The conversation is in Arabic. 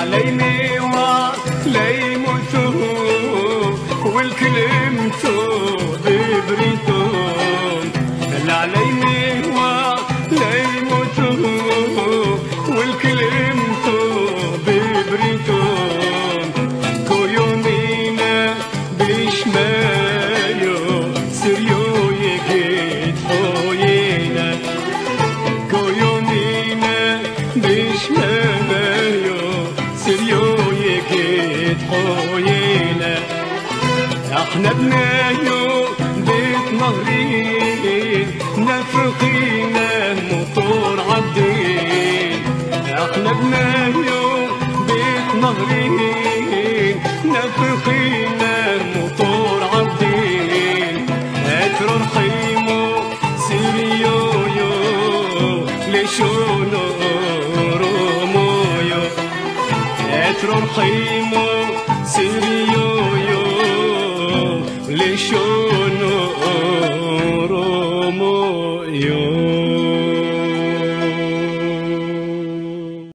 عليني وعلي موتو والكلمتو ببريتو عليني وعلي موتو والكلمتو ببريتو كويومينا بشمايو سريو يكيد حوينا كويومينا بشمايو سريو يكيد حوينا احنا بنايو بيت نهرين نفقينا موتور عالدين احنا بنايو بيت نهرين نفقينا موتور عالدين اترو رخيمو سيريو لشونو رومويو اترو رخيمو سيريو لشونو رومويو